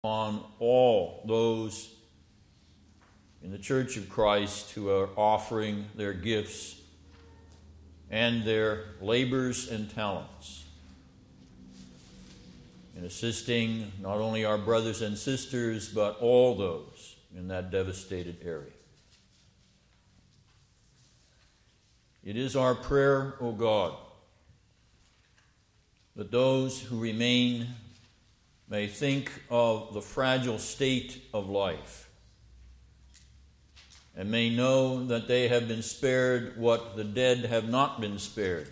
on all those in the Church of Christ who are offering their gifts and their labors and talents in assisting not only our brothers and sisters, but all those in that devastated area. It is our prayer, O God, that those who remain may think of the fragile state of life and may know that they have been spared what the dead have not been spared.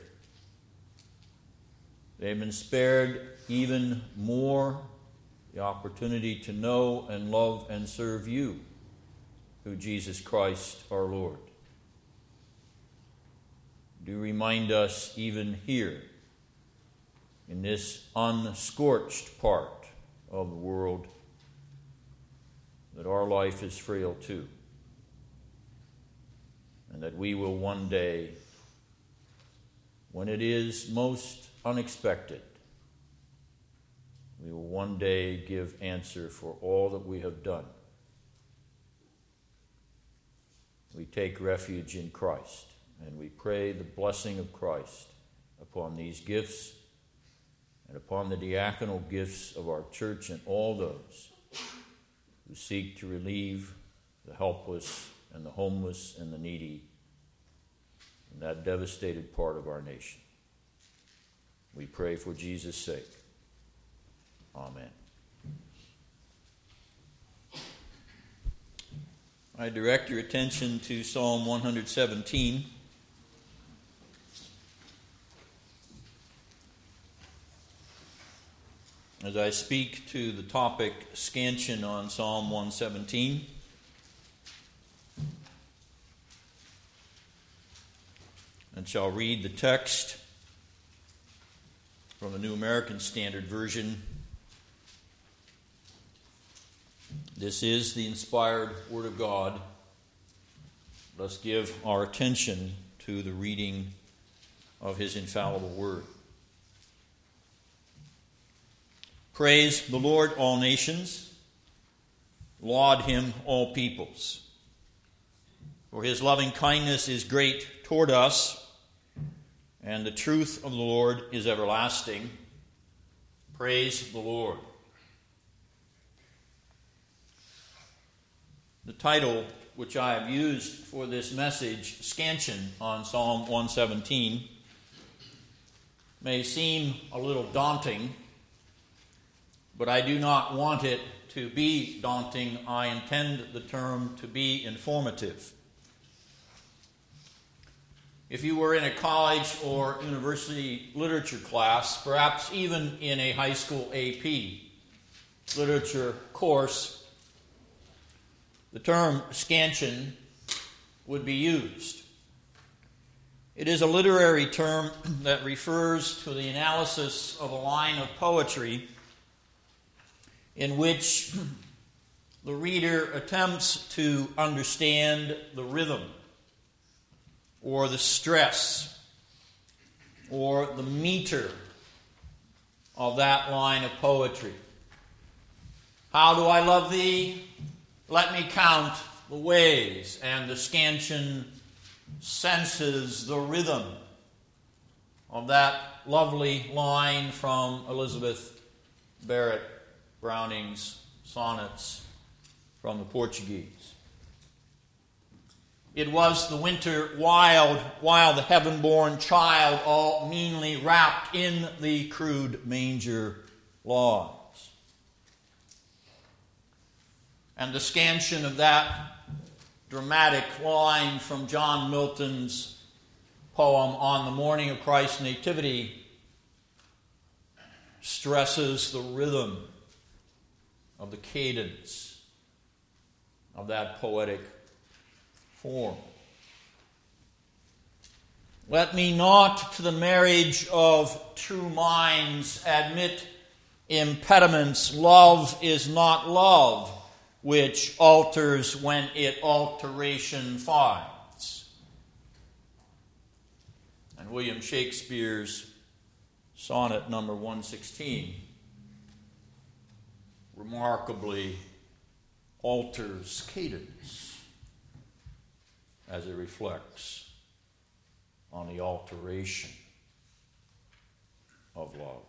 They have been spared even more the opportunity to know and love and serve you through Jesus Christ our Lord. Do remind us even here in this unscorched part of the world that our life is frail too, and that we will one day, when it is most unexpected, we will one day give answer for all that we have done. We take refuge in Christ, and we pray the blessing of Christ upon these gifts and upon the diaconal gifts of our church and all those who seek to relieve the helpless and the homeless and the needy in that devastated part of our nation. We pray for Jesus' sake. Amen. I direct your attention to Psalm 117. As I speak to the topic scansion on Psalm 117, and shall read the text from the New American Standard Version. This is the inspired Word of God. Let's give our attention to the reading of His infallible Word. Praise the Lord, all nations. Laud Him, all peoples. For His loving kindness is great toward us, and the truth of the Lord is everlasting. Praise the Lord. The title which I have used for this message, Scansion on Psalm 117, may seem a little daunting, but I do not want it to be daunting. I intend the term to be informative. If you were in a college or university literature class, perhaps even in a high school AP literature course, the term scansion would be used. It is a literary term that refers to the analysis of a line of poetry in which the reader attempts to understand the rhythm or the stress or the meter of that line of poetry. How do I love thee? Let me count the ways. And the scansion senses the rhythm of that lovely line from Elizabeth Barrett Browning's sonnets from the Portuguese. It was the winter wild, while the heaven-born child all meanly wrapped in the crude manger lies. And the scansion of that dramatic line from John Milton's poem on the morning of Christ's nativity stresses the rhythm of the cadence of that poetic form. Let me not to the marriage of true minds admit impediments. Love is not love, which alters when it alteration finds. And William Shakespeare's sonnet number 116 remarkably alters cadence as it reflects on the alteration of love.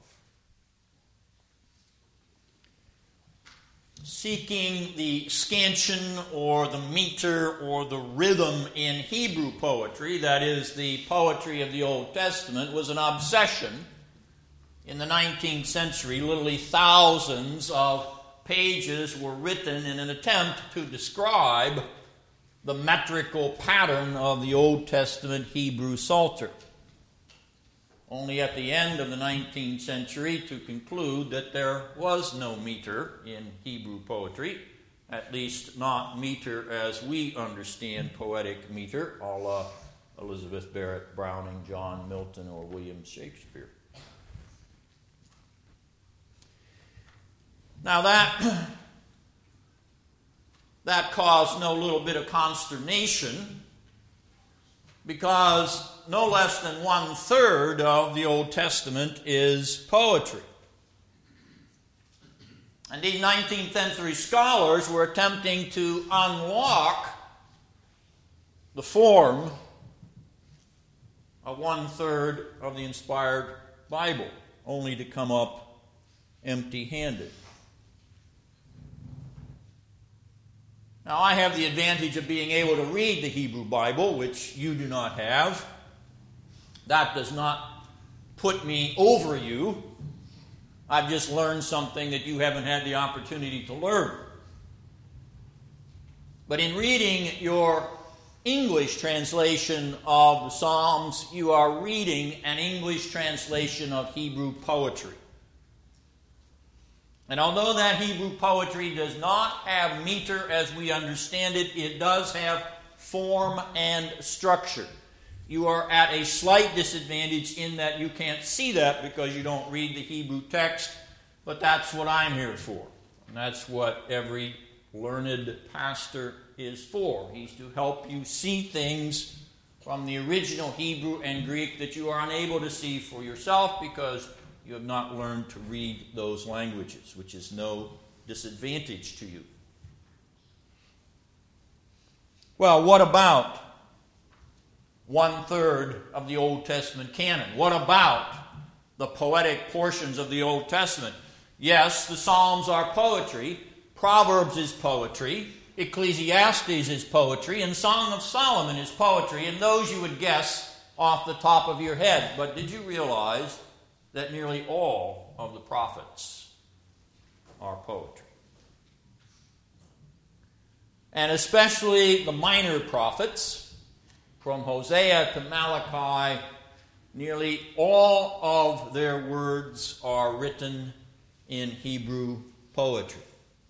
Seeking the scansion or the meter or the rhythm in Hebrew poetry, that is, the poetry of the Old Testament, was an obsession in the 19th century. Literally thousands of pages were written in an attempt to describe the metrical pattern of the Old Testament Hebrew Psalter. Only at the end of the 19th century to conclude that there was no meter in Hebrew poetry, at least not meter as we understand poetic meter, a la Elizabeth Barrett Browning, John Milton, or William Shakespeare. Now that caused no little bit of consternation, because no less than 1/3 of the Old Testament is poetry. And these 19th century scholars were attempting to unlock the form of 1/3 of the inspired Bible, only to come up empty-handed. Now, I have the advantage of being able to read the Hebrew Bible, which you do not have. That does not put me over you. I've just learned something that you haven't had the opportunity to learn. But in reading your English translation of the Psalms, you are reading an English translation of Hebrew poetry. And although that Hebrew poetry does not have meter as we understand it, it does have form and structure. You are at a slight disadvantage in that you can't see that because you don't read the Hebrew text, but that's what I'm here for. And that's what every learned pastor is for. He's to help you see things from the original Hebrew and Greek that you are unable to see for yourself because you have not learned to read those languages, which is no disadvantage to you. Well, what about 1/3 of the Old Testament canon? What about the poetic portions of the Old Testament? Yes, the Psalms are poetry. Proverbs is poetry. Ecclesiastes is poetry. And Song of Solomon is poetry. And those you would guess off the top of your head. But did you realize that nearly all of the prophets are poetry? And especially the minor prophets, from Hosea to Malachi, nearly all of their words are written in Hebrew poetry.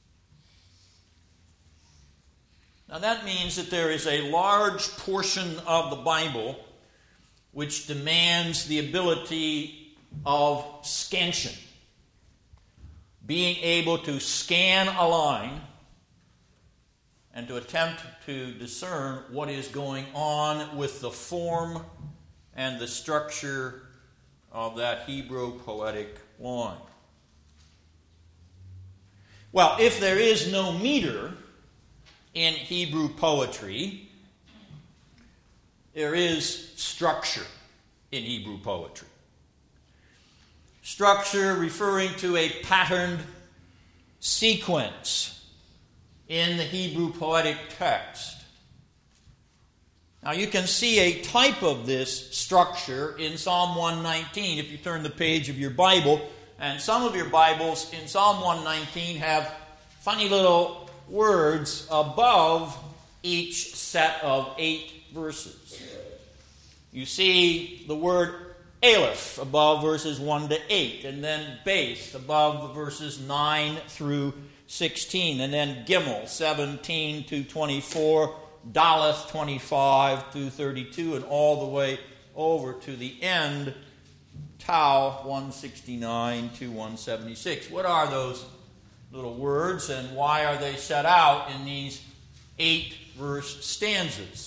Now that means that there is a large portion of the Bible which demands the ability of scansion, being able to scan a line and to attempt to discern what is going on with the form and the structure of that Hebrew poetic line. Well, if there is no meter in Hebrew poetry, there is structure in Hebrew poetry. Structure referring to a patterned sequence in the Hebrew poetic text. Now you can see a type of this structure in Psalm 119 if you turn the page of your Bible, and some of your Bibles in Psalm 119 have funny little words above each set of 8 verses. You see the word Aleph above verses 1 to 8, and then Beth above the verses 9 through 16, and then Gimel 17 to 24, Daleth 25 to 32, and all the way over to the end, Tau 169 to 176. What are those little words, and why are they set out in these 8-verse stanzas?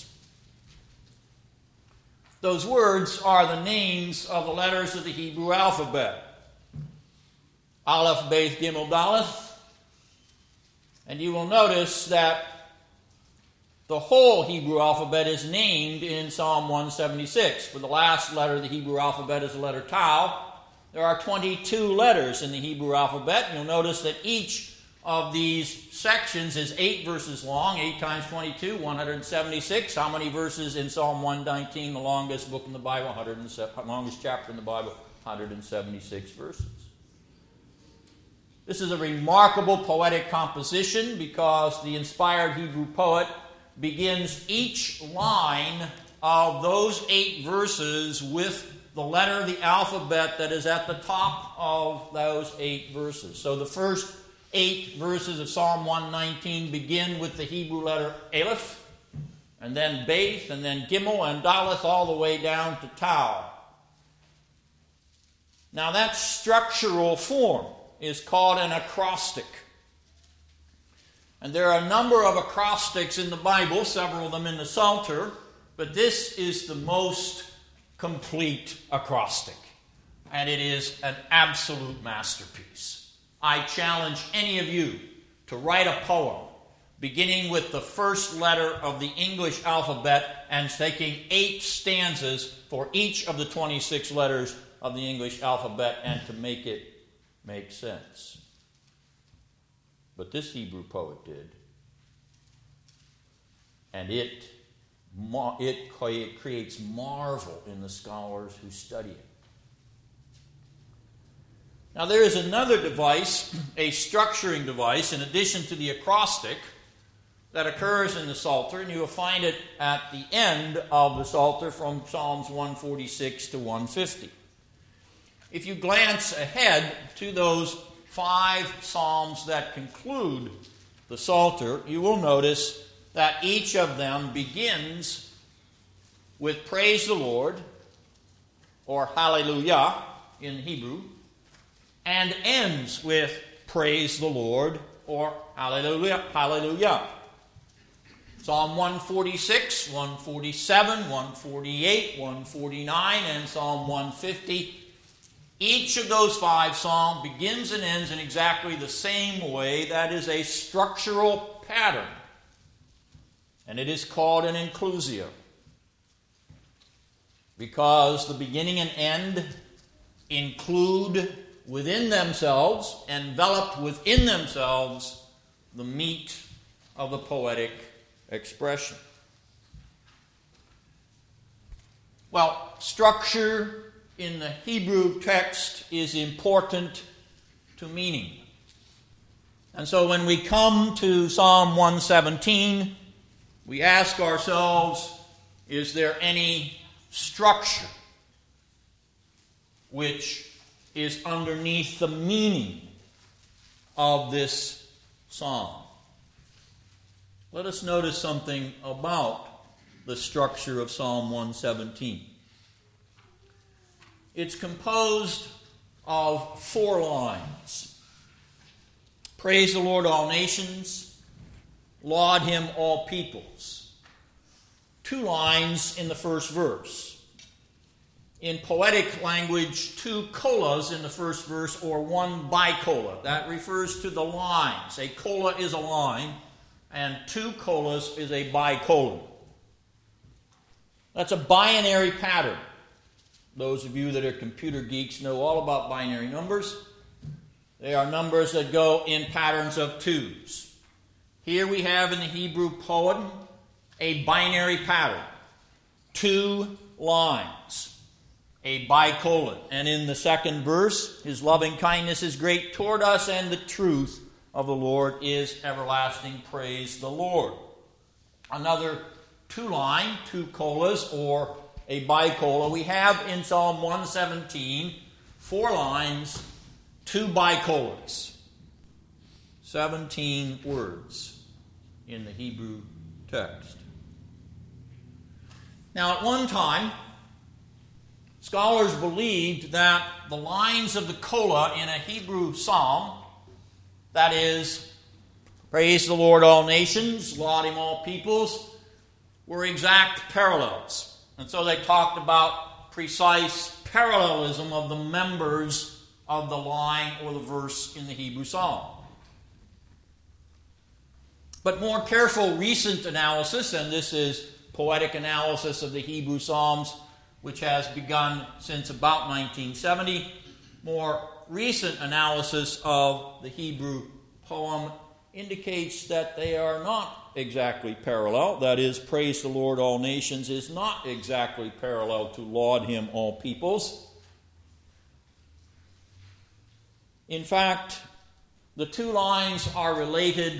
Those words are the names of the letters of the Hebrew alphabet. Aleph, Beth, Gimel, Daleth. And you will notice that the whole Hebrew alphabet is named in Psalm 176. For the last letter of the Hebrew alphabet is the letter Tau. There are 22 letters in the Hebrew alphabet. You'll notice that each of these sections is 8 verses long. 8 times 22, 176. How many verses in Psalm 119, the longest book in the Bible, longest chapter in the Bible? 176 verses. This is a remarkable poetic composition because the inspired Hebrew poet begins each line of those 8 verses with the letter of the alphabet that is at the top of those 8 verses. So the first 8 verses of Psalm 119 begin with the Hebrew letter Aleph, and then Beth, and then Gimel, and Daleth, all the way down to Tau. Now that structural form is called an acrostic. And there are a number of acrostics in the Bible, several of them in the Psalter, but this is the most complete acrostic. And it is an absolute masterpiece. I challenge any of you to write a poem beginning with the first letter of the English alphabet and taking 8 stanzas for each of the 26 letters of the English alphabet and to make it make sense. But this Hebrew poet did. And it creates marvel in the scholars who study it. Now there is another device, a structuring device, in addition to the acrostic, that occurs in the Psalter, and you will find it at the end of the Psalter from Psalms 146 to 150. If you glance ahead to those 5 psalms that conclude the Psalter, you will notice that each of them begins with praise the Lord, or hallelujah in Hebrew, and ends with praise the Lord, or hallelujah, hallelujah. Psalm 146, 147, 148, 149, and Psalm 150. Each of those 5 psalms begins and ends in exactly the same way. That is a structural pattern. And it is called an inclusio. Because the beginning and end include within themselves, enveloped within themselves, the meat of the poetic expression. Well, structure in the Hebrew text is important to meaning. And so when we come to Psalm 117, we ask ourselves, is there any structure which is underneath the meaning of this psalm? Let us notice something about the structure of Psalm 117. It's composed of 4 lines. Praise the Lord, all nations. Laud him, all peoples. 2 lines in the first verse. In poetic language, 2 colas in the first verse, or 1 bicola. That refers to the lines. A cola is a line, and 2 colas is a bicola. That's a binary pattern. Those of you that are computer geeks know all about binary numbers. They are numbers that go in patterns of 2s. Here we have in the Hebrew poem a binary pattern. 2 lines. A bicolon. And in the second verse, his loving kindness is great toward us, and the truth of the Lord is everlasting. Praise the Lord. Another 2-line, 2 colas, or a bicola. We have in Psalm 117 4 lines, 2 bicolas. 17 words in the Hebrew text. Now, at one time, scholars believed that the lines of the cola in a Hebrew psalm, that is, praise the Lord, all nations, laud him, all peoples, were exact parallels. And so they talked about precise parallelism of the members of the line or the verse in the Hebrew psalm. But more careful recent analysis, and this is poetic analysis of the Hebrew Psalms, which has begun since about 1970, more recent analysis of the Hebrew poem indicates that they are not exactly parallel. That is, praise the Lord, all nations is not exactly parallel to laud him, all peoples. In fact, the two lines are related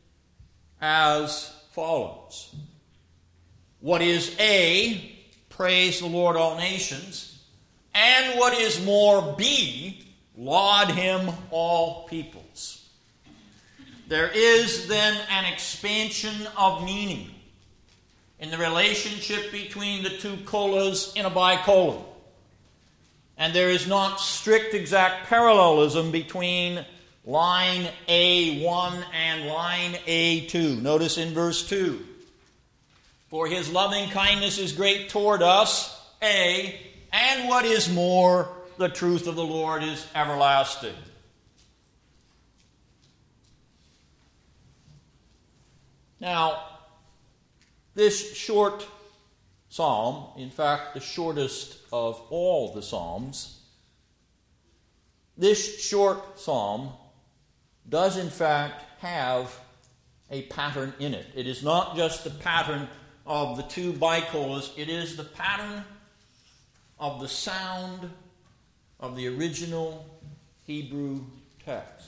as follows. What is A, praise the Lord, all nations, and what is more B, laud him, all peoples. There is then an expansion of meaning in the relationship between the two colas in a bicola. And there is not strict exact parallelism between line A1 and line A2. Notice in verse 2, for his loving kindness is great toward us, A, and what is more, the truth of the Lord is everlasting. Now, this short psalm, in fact, the shortest of all the psalms, this short psalm does in fact have a pattern in it. It is not just the pattern of the two bicolas, it is the pattern of the sound of the original Hebrew text.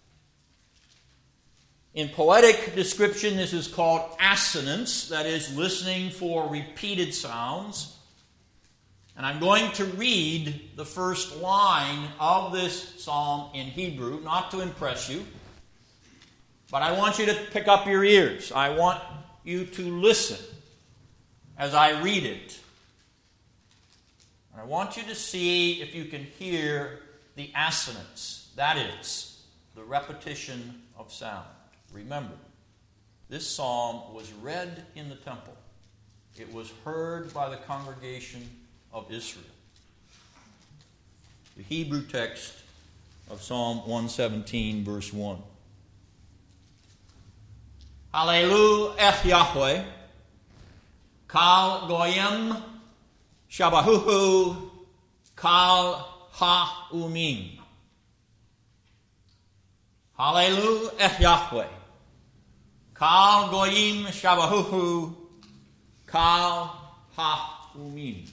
In poetic description, this is called assonance, that is, listening for repeated sounds. And I'm going to read the first line of this psalm in Hebrew, not to impress you, but I want you to pick up your ears. I want you to listen as I read it. And I want you to see if you can hear the assonance, that is, the repetition of sound. Remember, this psalm was read in the temple. It was heard by the congregation of Israel. The Hebrew text of Psalm 117, verse 1. Hallelu eth Yahweh, kal goyim shabahuhu kal ha-umim. Hallelu eth Yahweh, kal goyim shabahuhu kal ha-umim.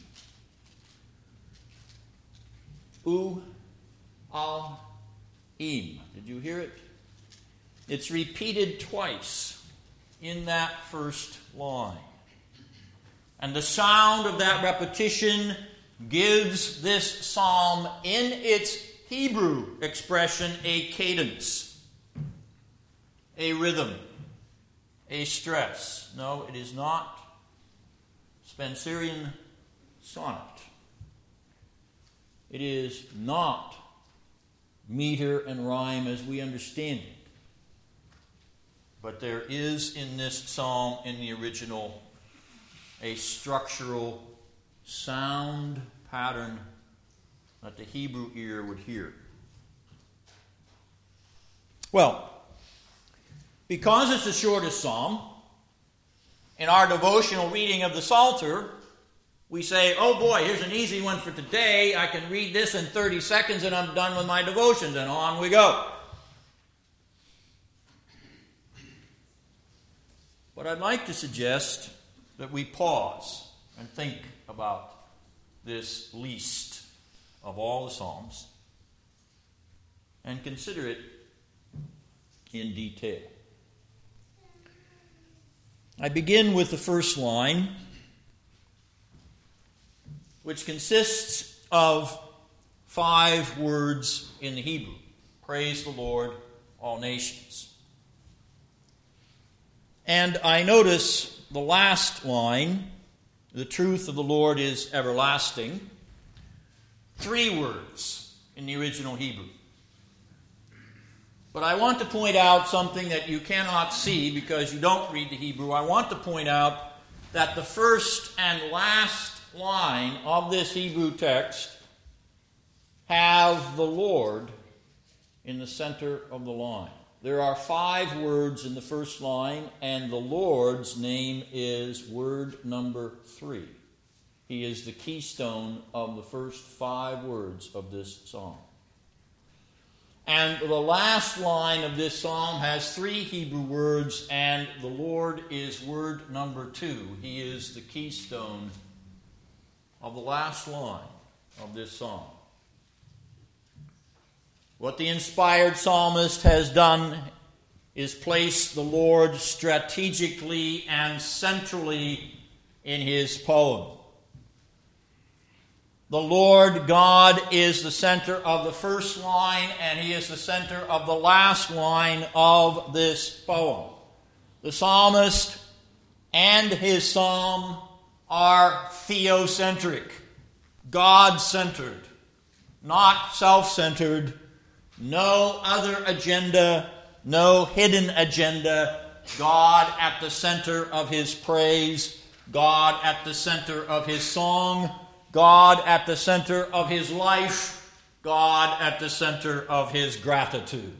U-al-im. Did you hear it? It's repeated twice in that first line. And the sound of that repetition gives this psalm, in its Hebrew expression, a cadence, a rhythm, a stress. No, it is not Spenserian sonnet. It is not meter and rhyme as we understand it. But there is in this psalm, in the original, a structural sound pattern that the Hebrew ear would hear. Well, because it's the shortest psalm, in our devotional reading of the Psalter, we say, oh boy, here's an easy one for today. I can read this in 30 seconds and I'm done with my devotions, and on we go. But I'd like to suggest that we pause and think about this least of all the Psalms and consider it in detail. I begin with the first line, which consists of 5 words in the Hebrew. Praise the Lord, all nations. And I notice the last line, the truth of the Lord is everlasting. 3 words in the original Hebrew. But I want to point out something that you cannot see because you don't read the Hebrew. I want to point out that the first and last line of this Hebrew text have the Lord in the center of the line. There are 5 words in the first line, and the Lord's name is word number 3. He is the keystone of the first 5 words of this psalm. And the last line of this psalm has 3 Hebrew words, and the Lord is word number 2. He is the keystone of the last line of this psalm. What the inspired psalmist has done is place the Lord strategically and centrally in his poem. The Lord God is the center of the first line, and he is the center of the last line of this poem. The psalmist and his psalm are theocentric, God-centered, not self-centered, no other agenda, no hidden agenda. God at the center of his praise, God at the center of his song, God at the center of his life, God at the center of his gratitude.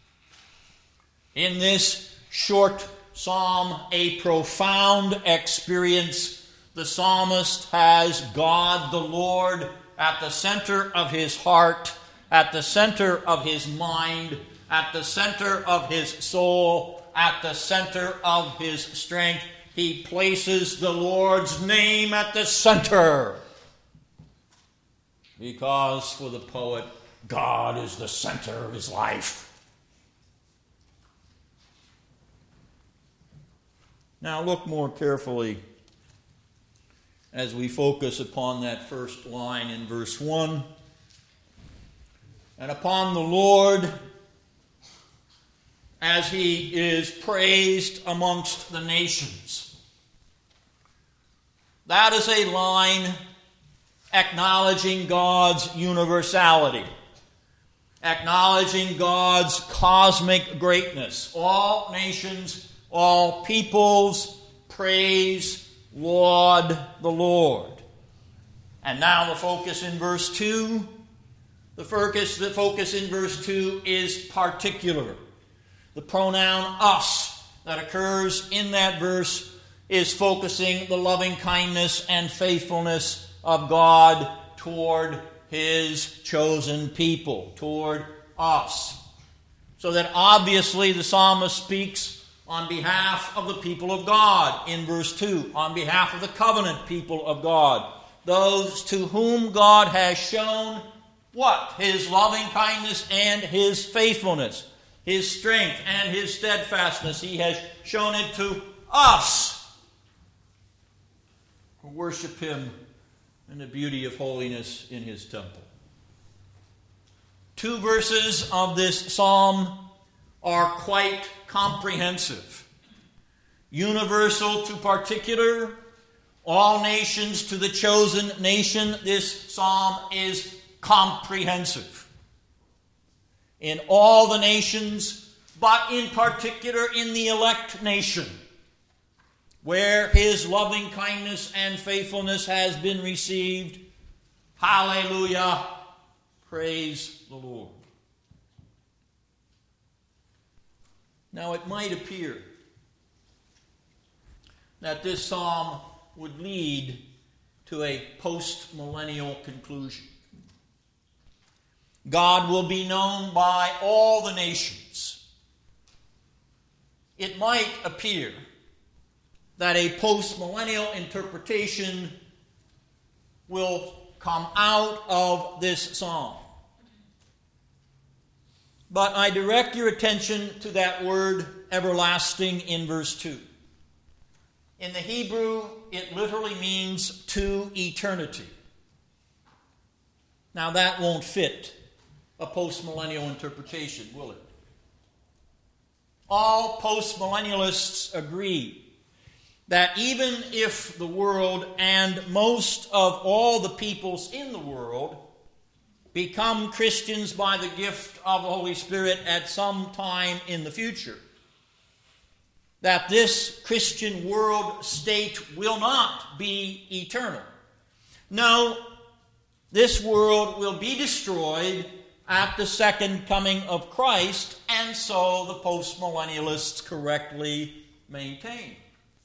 In this short psalm, a profound experience, the psalmist has God the Lord at the center of his heart, at the center of his mind, at the center of his soul, at the center of his strength. He places the Lord's name at the center. Because for the poet, God is the center of his life. Now look more carefully as we focus upon that first line in verse 1. And upon the Lord as he is praised amongst the nations. That is a line acknowledging God's universality, acknowledging God's cosmic greatness. All nations, all peoples praise, laud the Lord. And now the focus in verse 2. The focus in verse 2 is particular. The pronoun us that occurs in that verse is focusing the loving kindness and faithfulness of God toward his chosen people, toward us. So that obviously the psalmist speaks on behalf of the people of God in verse 2, on behalf of the covenant people of God, those to whom God has shown what? His loving kindness and his faithfulness, his strength and his steadfastness. He has shown it to us who worship him in the beauty of holiness in his temple. 2 verses of this psalm are quite comprehensive. Universal to particular, all nations to the chosen nation. This psalm is comprehensive. In all the nations, but in particular in the elect nation, where his loving kindness and faithfulness has been received. Hallelujah. Praise the Lord. Now it might appear that this psalm would lead to a post-millennial conclusion. God will be known by all the nations. It might appear that a post-millennial interpretation will come out of this psalm. But I direct your attention to that word everlasting in verse 2. In the Hebrew, it literally means to eternity. Now that won't fit a post-millennial interpretation, will it? All post-millennialists agree that even if the world and most of all the peoples in the world become Christians by the gift of the Holy Spirit at some time in the future, that this Christian world state will not be eternal. No, this world will be destroyed at the second coming of Christ, and so the postmillennialists correctly maintain.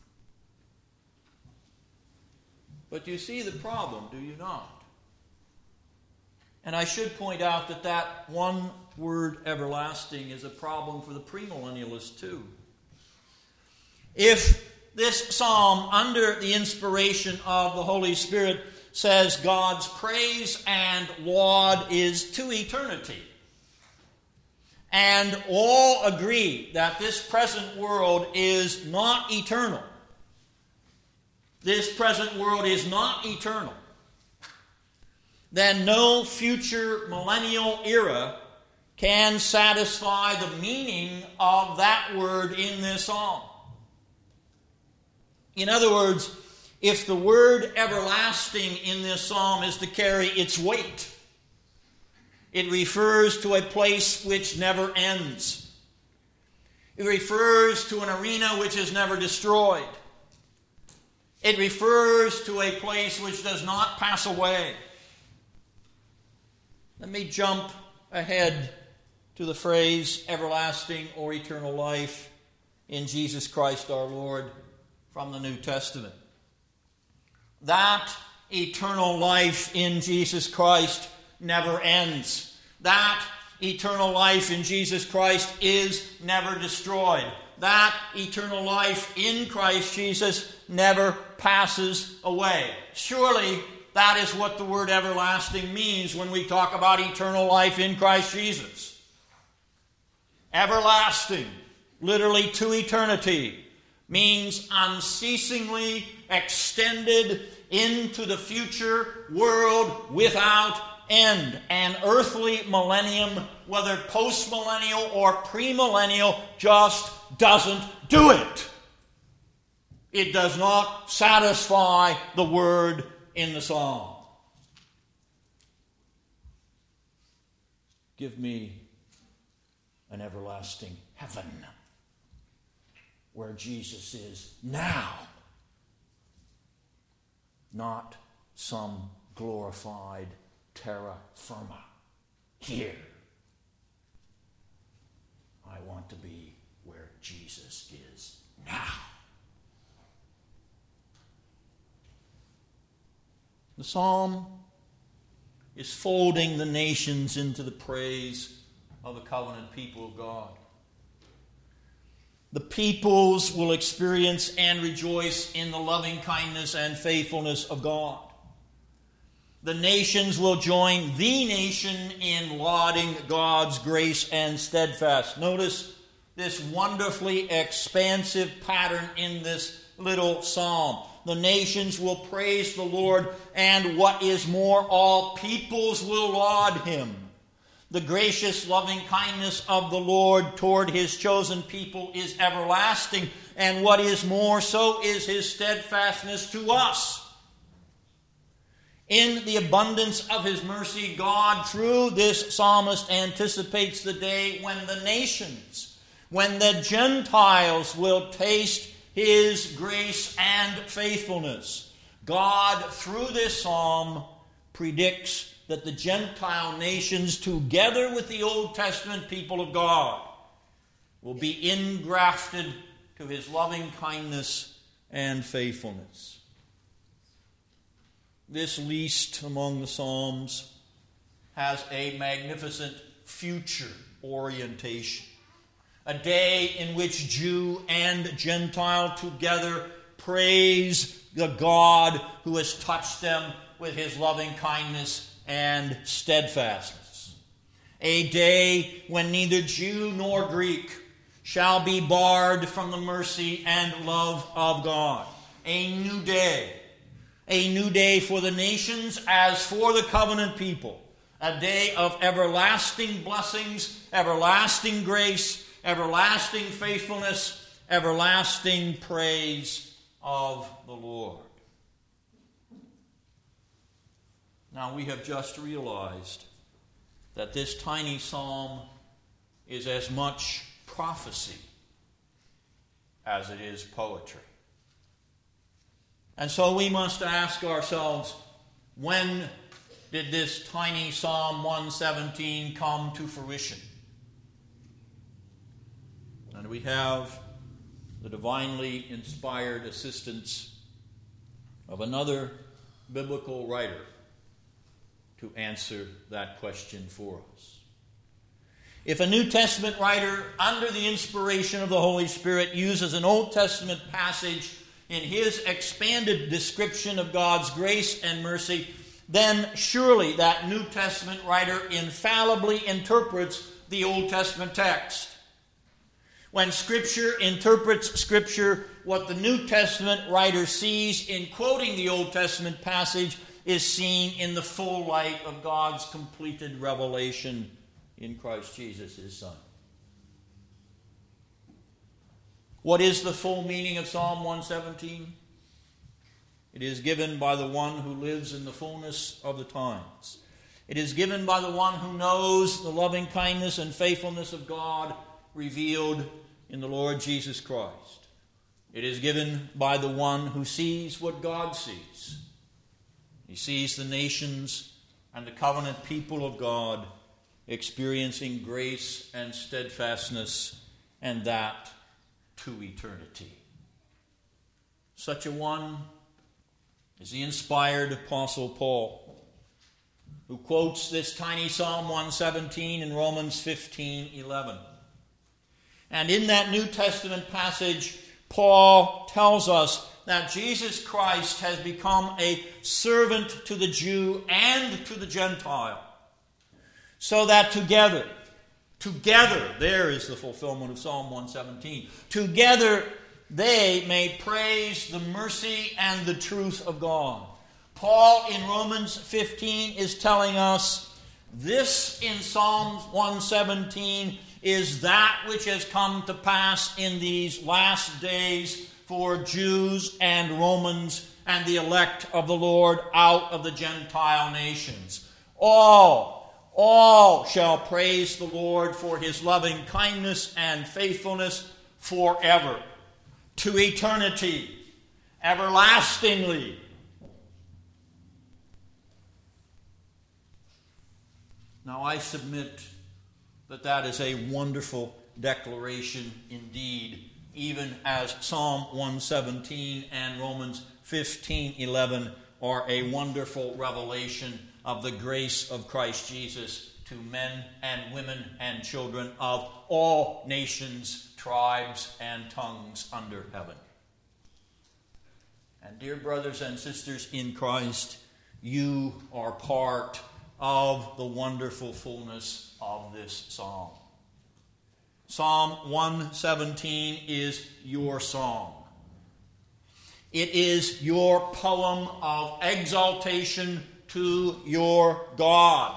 But you see the problem, do you not? And I should point out that that one word everlasting is a problem for the premillennialists too. If this psalm, under the inspiration of the Holy Spirit, says God's praise and laud is to eternity, and all agree that this present world is not eternal, this present world is not eternal, then no future millennial era can satisfy the meaning of that word in this psalm. In other words, if the word everlasting in this psalm is to carry its weight, it refers to a place which never ends. It refers to an arena which is never destroyed. It refers to a place which does not pass away. Let me jump ahead to the phrase everlasting or eternal life in Jesus Christ our Lord from the New Testament. That eternal life in Jesus Christ never ends. That eternal life in Jesus Christ is never destroyed. That eternal life in Christ Jesus never passes away. Surely that is what the word everlasting means when we talk about eternal life in Christ Jesus. Everlasting, literally to eternity, means unceasingly extended into the future world without end. An earthly millennium, whether postmillennial or premillennial, just doesn't do it. It does not satisfy the word in the psalm. Give me an everlasting heaven where Jesus is now, not some glorified terra firma here. I want to be where Jesus is now. The psalm is folding the nations into the praise of the covenant people of God. The peoples will experience and rejoice in the loving kindness and faithfulness of God. The nations will join the nation in lauding God's grace and steadfast. Notice this wonderfully expansive pattern in this little psalm. The nations will praise the Lord, and what is more, all peoples will laud him. The gracious loving kindness of the Lord toward his chosen people is everlasting, and what is more, so is his steadfastness to us. In the abundance of his mercy, God, through this psalmist, anticipates the day when the nations, when the Gentiles will taste his grace and faithfulness. God, through this psalm, predicts that the Gentile nations, together with the Old Testament people of God, will be ingrafted to his loving kindness and faithfulness. This least among the Psalms has a magnificent future orientation. A day in which Jew and Gentile together praise the God who has touched them with his loving kindness and steadfastness. A day when neither Jew nor Greek shall be barred from the mercy and love of God. A new day. A new day for the nations as for the covenant people. A day of everlasting blessings, everlasting grace, everlasting faithfulness, everlasting praise of the Lord. Now we have just realized that this tiny psalm is as much prophecy as it is poetry. And so we must ask ourselves, when did this tiny Psalm 117 come to fruition. And we have the divinely inspired assistance of another biblical writer to answer that question for us. If a New Testament writer, under the inspiration of the Holy Spirit, uses an Old Testament passage in his expanded description of God's grace and mercy, then surely that New Testament writer infallibly interprets the Old Testament text. When Scripture interprets Scripture, what the New Testament writer sees in quoting the Old Testament passage is seen in the full light of God's completed revelation in Christ Jesus, his Son. What is the full meaning of Psalm 117? It is given by the one who lives in the fullness of the times. It is given by the one who knows the loving kindness and faithfulness of God revealed in the Lord Jesus Christ. It is given by the one who sees what God sees. He sees the nations and the covenant people of God experiencing grace and steadfastness, and that to eternity. Such a one is the inspired Apostle Paul, who quotes this tiny Psalm 117 in Romans 15:11. And in that New Testament passage, Paul tells us that Jesus Christ has become a servant to the Jew and to the Gentile, so that together, there is the fulfillment of Psalm 117, together they may praise the mercy and the truth of God. Paul in Romans 15 is telling us this in Psalm 117 is that which has come to pass in these last days for Jews and Romans and the elect of the Lord out of the Gentile nations. All shall praise the Lord for his loving kindness and faithfulness forever, to eternity, everlastingly. Now I submit that is a wonderful declaration indeed, even as Psalm 117 and Romans 15:11 are a wonderful revelation of the grace of Christ Jesus to men and women and children of all nations, tribes, and tongues under heaven. And dear brothers and sisters in Christ, you are part of the wonderful fullness of this psalm. Psalm 117 is your song. It is your poem of exaltation to your God.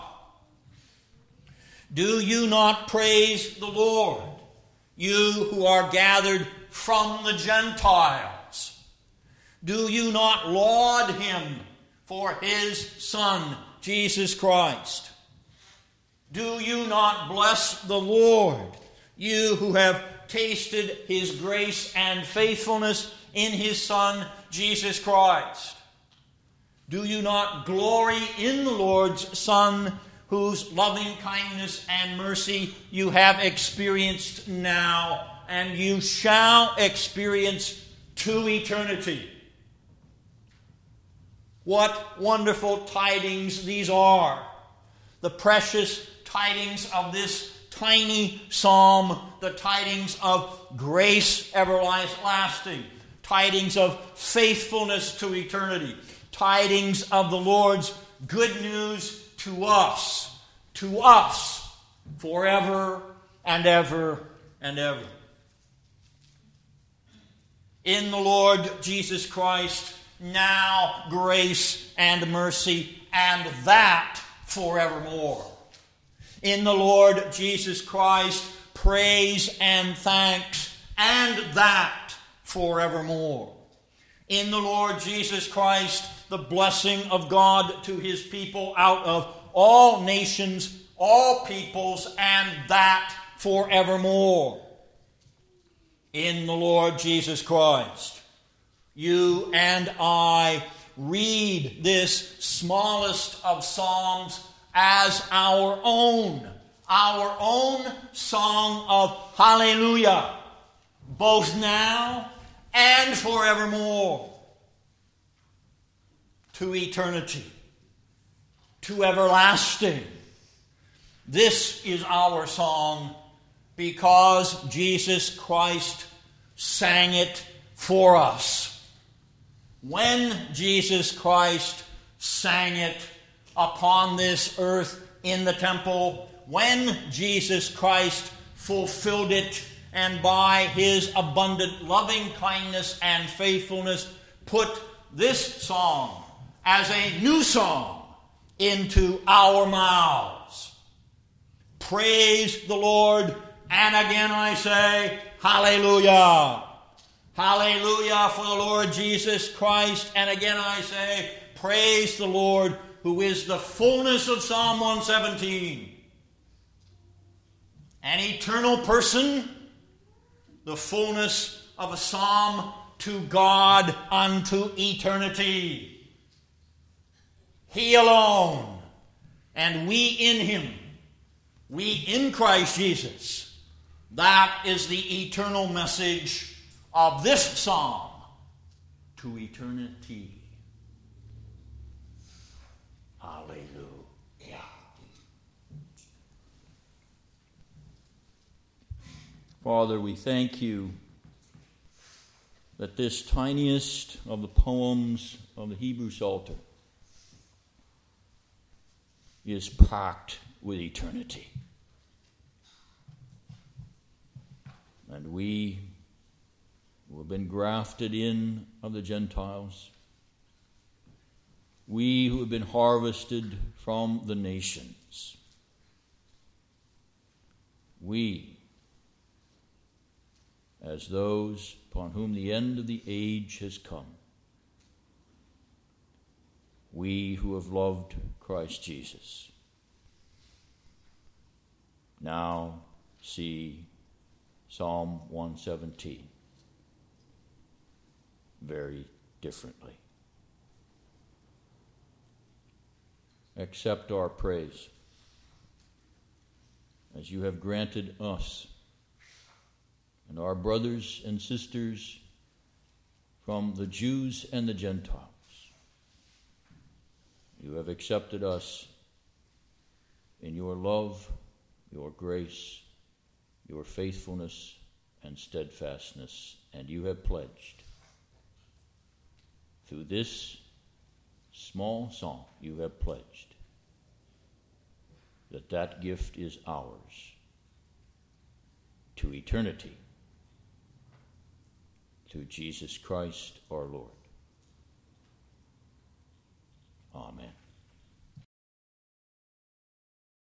Do you not praise the Lord, you who are gathered from the Gentiles? Do you not laud him for his Son, Jesus Christ? Do you not bless the Lord, you who have tasted his grace and faithfulness in his Son, Jesus Christ? Do you not glory in the Lord's Son, whose loving kindness and mercy you have experienced now, and you shall experience to eternity? What wonderful tidings these are! The precious tidings of this tiny psalm, the tidings of grace everlasting, tidings of faithfulness to eternity, tidings of the Lord's good news to us forever and ever and ever. In the Lord Jesus Christ, now grace and mercy, and that forevermore. In the Lord Jesus Christ, praise and thanks, and that forevermore. In the Lord Jesus Christ, the blessing of God to his people out of all nations, all peoples, and that forevermore. In the Lord Jesus Christ, you and I read this smallest of psalms as our own song of hallelujah, both now and forevermore, to eternity, to everlasting. This is our song because Jesus Christ sang it for us. When Jesus Christ sang it upon this earth in the temple, when Jesus Christ fulfilled it and by his abundant loving kindness and faithfulness put this song as a new song into our mouths. Praise the Lord, and again I say, hallelujah. Hallelujah for the Lord Jesus Christ, and again I say, praise the Lord, who is the fullness of Psalm 117. An eternal person, the fullness of a psalm to God unto eternity. He alone, and we in him, we in Christ Jesus. That is the eternal message of this psalm to eternity. Hallelujah. Father, we thank you that this tiniest of the poems of the Hebrew Psalter is packed with eternity. And we who have been grafted in of the Gentiles, we who have been harvested from the nations, we, as those upon whom the end of the age has come, we who have loved Christ Jesus, now see Psalm 117 very differently. Accept our praise as you have granted us and our brothers and sisters from the Jews and the Gentiles. You have accepted us in your love, your grace, your faithfulness and steadfastness, and you have pledged through this small song, you have pledged that that gift is ours to eternity, through Jesus Christ our Lord.